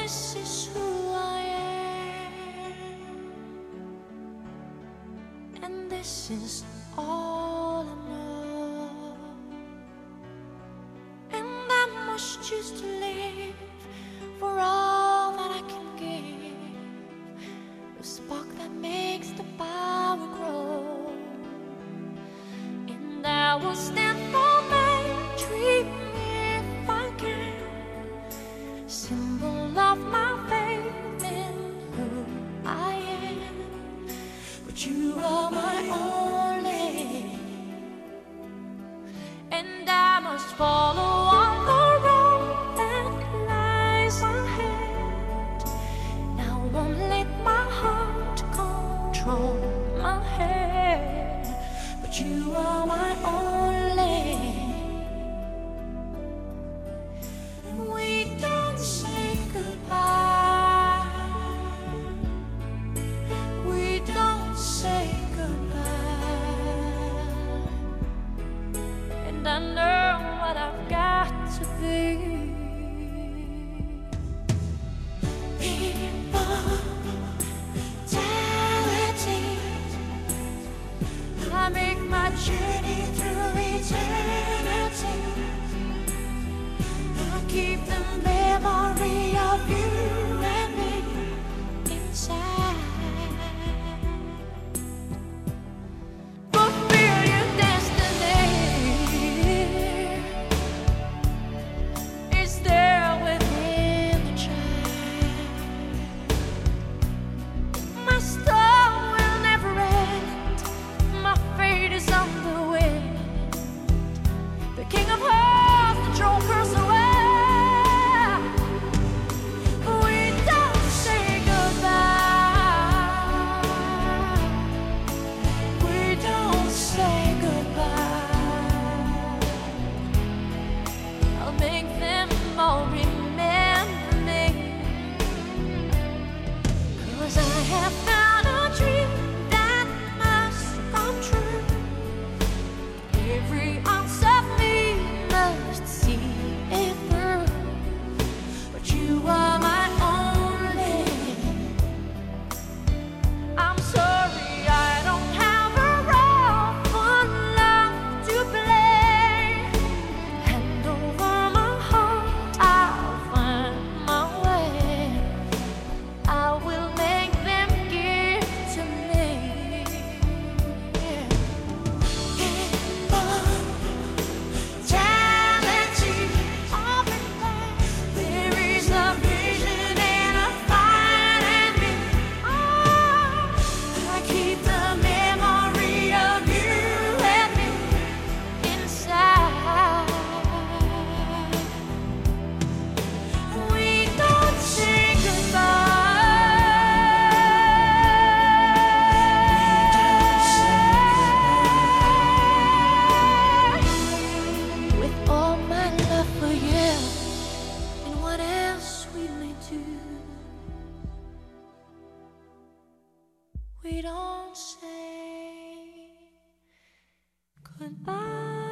this is who I am, and this is all I know. And I must choose to live for all that I can give, the spark that makes the power grow. And I will stand for my dream if I can, symbol of my faith in who I am. But you are my only, and I must follow on the road that lies ahead. Now I won't let my heart control my head. But you are my only. We don't say goodbye. We don't say goodbye. And I know what I've got to be. Immortality. I make my journey through eternity. I'll keep the memory of you and me inside. Fulfill your destiny is there within the child. My story will never end. My fate is on the wind. The King of Hearts, the throne curse away. We don't say goodbye. We don't say goodbye. I'll make them all remember me, 'cause I have found a dream that must come true. Every ounce of me must see it through. But you are my only. I'm sorry I don't have a role for love to play. Hand over my heart, I'll find my way. I will make them give to me. Immortality, there is a vision and a fire in me. I keep the memory of you and me inside. We don't say goodbye. With all my love for you and what else we may do, we don't say goodbye.